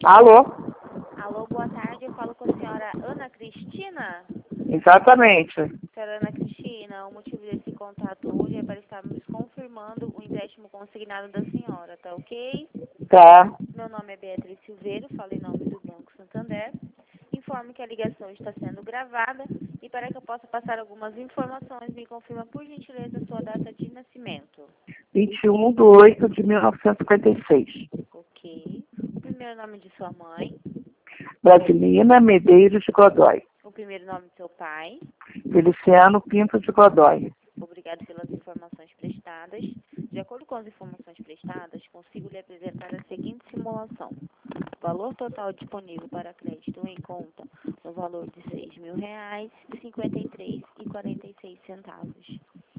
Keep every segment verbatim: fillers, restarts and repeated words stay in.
Alô? Alô, boa tarde. Eu falo com a senhora Ana Cristina. Exatamente. Senhora Ana Cristina, o motivo desse contato hoje é para estarmos confirmando o empréstimo consignado da senhora, tá ok? Tá. Meu nome é Beatriz Silveiro, falo em nome do Banco Santander. Informo que a ligação está sendo gravada e para que eu possa passar algumas informações, me confirma por gentileza a sua data de nascimento. vinte e um de oito de mil novecentos e cinquenta e seis. Ok. O primeiro nome de sua mãe. Brasilina Medeiros de Godoy. O primeiro nome de seu pai. Feliciano Pinto de Godoy. Obrigado pelas informações prestadas. De acordo com as informações prestadas, consigo lhe apresentar a seguinte simulação. O valor total disponível para crédito em conta no valor de seis mil reais, cinquenta e três reais e quarenta e seis centavos.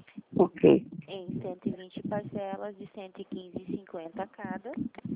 Ok. Em cento e vinte parcelas de cento e quinze reais e cinquenta cada.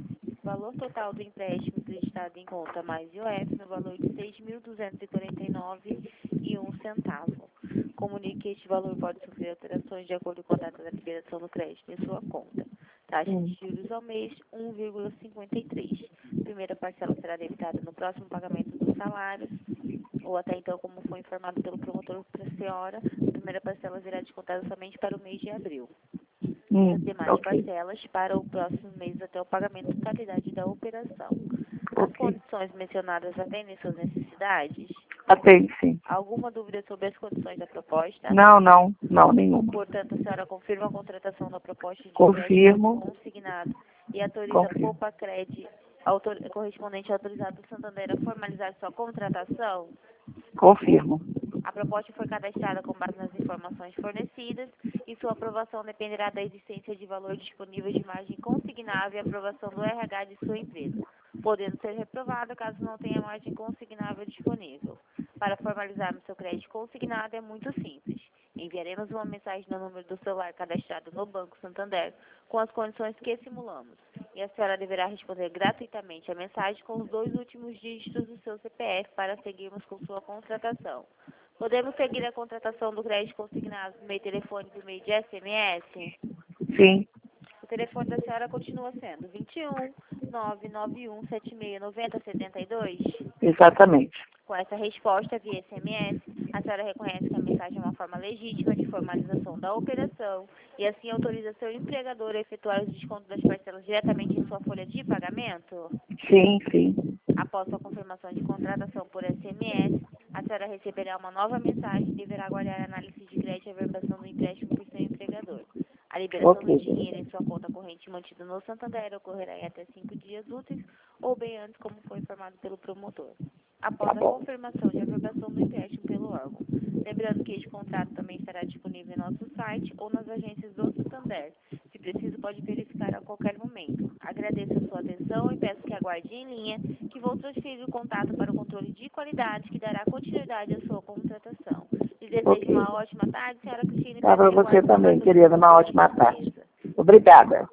Valor total do empréstimo acreditado em conta mais I O F no valor de seis mil duzentos e quarenta e nove reais e um centavo. Comunique que este valor pode sofrer alterações de acordo com a data da liberação do crédito em sua conta. Taxa de juros ao mês, um vírgula cinquenta e três. Primeira parcela será debitada no próximo pagamento dos salários, ou até então, como foi informado pelo promotor para a senhora, a primeira parcela será descontada somente para o mês de abril. Hum, As demais ok. parcelas para o próximo mês até o pagamento da totalidade da operação. As Ok. condições mencionadas atendem suas necessidades? Atende, sim. Alguma dúvida sobre as condições da proposta? Não, não. Não, nenhuma. Portanto, a senhora confirma a contratação da proposta de Confirmo. empréstimo consignado e autoriza a Confirmo. Copacred, autor, correspondente autorizado do Santander, a formalizar sua contratação? Confirmo. A proposta foi cadastrada com base nas informações fornecidas e sua aprovação dependerá da existência de valor disponível de margem consignável e aprovação do R H de sua empresa, podendo ser reprovada caso não tenha margem consignável disponível. Para formalizarmos seu crédito consignado é muito simples. Enviaremos uma mensagem no número do celular cadastrado no Banco Santander com as condições que simulamos. E a senhora deverá responder gratuitamente a mensagem com os dois últimos dígitos do seu C P F para seguirmos com sua contratação. Podemos seguir a contratação do crédito consignado por meio de telefone por meio de S M S? Sim. O telefone da senhora continua sendo vinte e um, nove nove um, sete seis nove zero, sete dois? Exatamente. Com essa resposta via S M S, a senhora reconhece que a mensagem é uma forma legítima de formalização da operação e assim autoriza seu empregador a efetuar os descontos das parcelas diretamente em sua folha de pagamento? Sim, sim. Após sua confirmação de contratação por S M S, a senhora receberá uma nova mensagem e deverá aguardar a análise de crédito e a verbalização do empréstimo por seu empregador. A liberação do Ok. dinheiro em sua conta corrente mantida no Santander ocorrerá em até cinco dias úteis ou bem antes, como foi informado pelo promotor, após Tá a bom. confirmação de averbação do empréstimo pelo órgão. Lembrando que este contrato também estará disponível em nosso site ou nas agências do Santander. Se preciso, pode verificar a qualquer momento. Agradeço a sua atenção e peço que aguarde em linha, que vou transferir o contato para o controle de qualidade, que dará continuidade à sua contratação. Lhe desejo Ok. uma ótima tarde, senhora Cristina, e Tá peço para que você aguarde por mais também, alguns querida. Uma minutos, por ótima tarde. gentileza. Obrigada.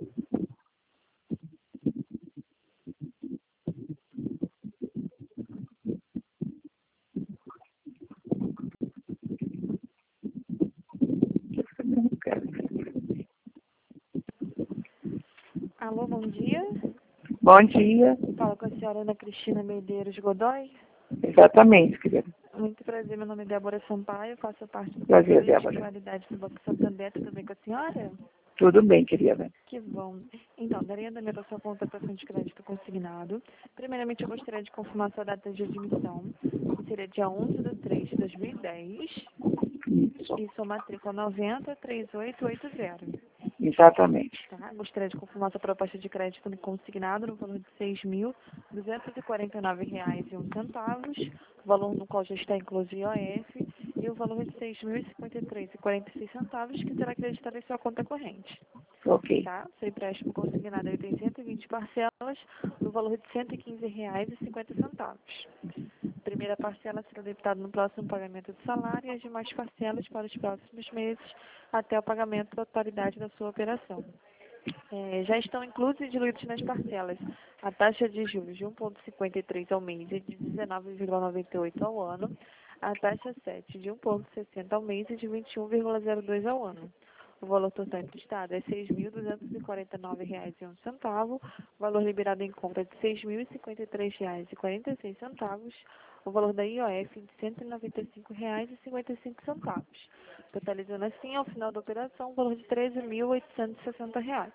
Alô, bom dia. Bom dia. Falo com a senhora Ana Cristina Medeiros Godoy. Exatamente, querida. Muito prazer, meu nome é Débora Sampaio, faço parte do Prazer, controle de Débora. qualidade do Banco Santander. Tudo bem com a senhora? Tudo bem, querida. Que bom. Então, daria andamento à sua contratação de crédito consignado. Primeiramente, eu gostaria de confirmar sua data de admissão, que seria dia onze de três de dois mil e dez, Isso. e sua matrícula noventa, trinta e oito oitenta. Exatamente. Tá? Gostaria de confirmar sua proposta de crédito no consignado no valor de seis mil duzentos e quarenta e nove reais e um centavos, valor no qual já está incluso o I O F, e o valor de seis mil e cinquenta e três reais e quarenta e seis centavos que será acreditado em sua conta corrente. Ok. Tá? Seu empréstimo consignado ele tem cento e vinte parcelas, no valor de cento e quinze reais e cinquenta centavos. Primeira parcela será debitada no próximo pagamento do salário e as demais parcelas para os próximos meses até o pagamento da totalidade da sua operação. É, já estão inclusos e diluídos nas parcelas a taxa de juros de um vírgula cinquenta e três ao mês e de dezenove vírgula noventa e oito ao ano, a taxa sete de um vírgula sessenta ao mês e de vinte e um vírgula zero dois ao ano. O valor total emprestado é seis mil duzentos e quarenta e nove reais e um centavo. O valor liberado em conta é de seis mil e cinquenta e três reais e quarenta e seis centavos. O valor da I O F de cento e noventa e cinco reais e cinquenta e cinco centavos. Totalizando assim, ao final da operação, o valor de treze mil oitocentos e sessenta reais.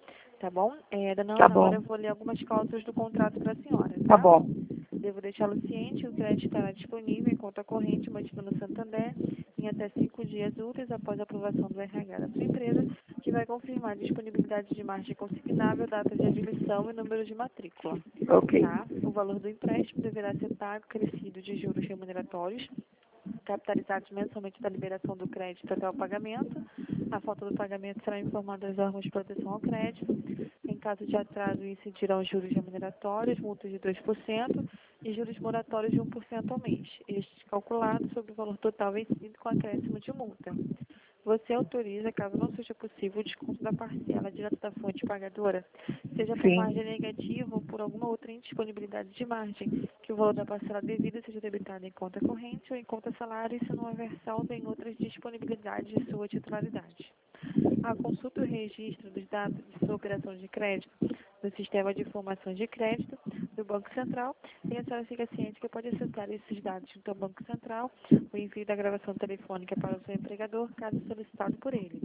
Tá bom? É, dona Tá Ana, bom. agora eu vou ler algumas cláusulas do contrato para a senhora, tá? Tá bom. Devo deixá-lo ciente que o crédito estará disponível em conta corrente mantida no Santander em até cinco dias úteis após a aprovação do R H da sua empresa, que vai confirmar a disponibilidade de margem consignável, data de admissão e número de matrícula. Ok. Tá? O valor do empréstimo deverá ser pago crescido de juros remuneratórios, capitalizados mensalmente da liberação do crédito até o pagamento. A falta do pagamento será informada aos órgãos de proteção ao crédito. Em caso de atraso, incidirão juros remuneratórios, multas de dois por cento e juros moratórios de um por cento ao mês, estes calculados sobre o valor total vencido com acréscimo de multa. Você autoriza, caso não seja possível, o desconto da parcela direto da fonte pagadora, seja por Sim. margem negativa ou por alguma outra indisponibilidade de margem, que o valor da parcela devida seja debitado em conta corrente ou em conta salário, e se não houver saldo em outras disponibilidades de sua titularidade. A consulta e o registro dos dados de sua operação de crédito no Sistema de Informações de Crédito do Banco Central, e a senhora fica ciente que pode acessar esses dados junto ao Banco Central, o envio da gravação telefônica para o seu empregador, caso solicitado por ele.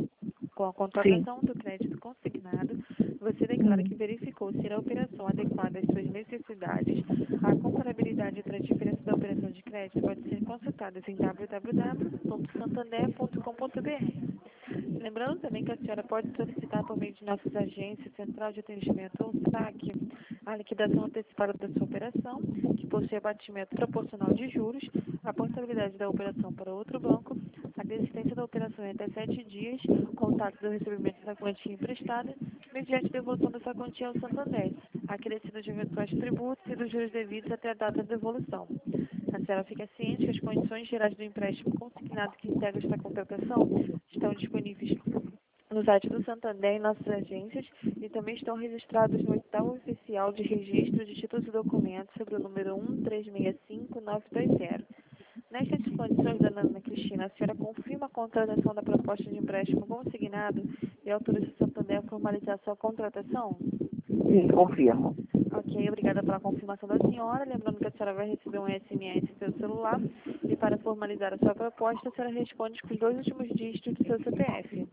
Com a contratação do crédito consignado, você declara que verificou ser a operação adequada às suas necessidades. A comparabilidade entre a diferença da operação de crédito pode ser consultada em w w w ponto santander ponto com ponto b r. Lembrando também que a senhora pode solicitar por meio de nossas agências, Central de Atendimento ou S A C, a liquidação antecipada da sua operação, que possui abatimento proporcional de juros, a portabilidade da operação para outro banco, a desistência da operação em até sete dias, contato do recebimento da quantia emprestada, mediante devolução dessa quantia ao Santander, acrescido de eventuais tributos e dos juros devidos até a data da devolução. A senhora fica ciente que as condições gerais do empréstimo consignado que integra esta contratação estão disponíveis no site do Santander e nossas agências, e também estão registrados no edital oficial de registro de títulos e documentos sobre o número um três seis cinco nove dois zero. Nestas condições, dona Ana Cristina, a senhora confirma a contratação da proposta de empréstimo consignado e autoriza o Santander a formalizar sua contratação? Sim, confirmo. Ok, obrigada pela confirmação da senhora. Lembrando que a senhora vai receber um S M S pelo celular, e para formalizar a sua proposta, a senhora responde com os dois últimos dígitos do seu C P F.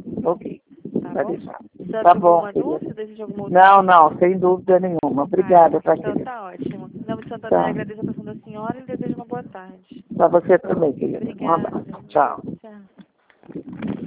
Ok. Tá Vai bom? deixar. Você Tá tem bom, alguma querida. dúvida? Deseja alguma outra? Não, não, sem dúvida nenhuma. Obrigada, Ah, tá, então querida? tá ótimo. Em nome de Santander, Tá. agradeço a atenção da senhora e desejo uma boa tarde. Pra você também, querida. Um Obrigada. abraço. Tchau. Tchau.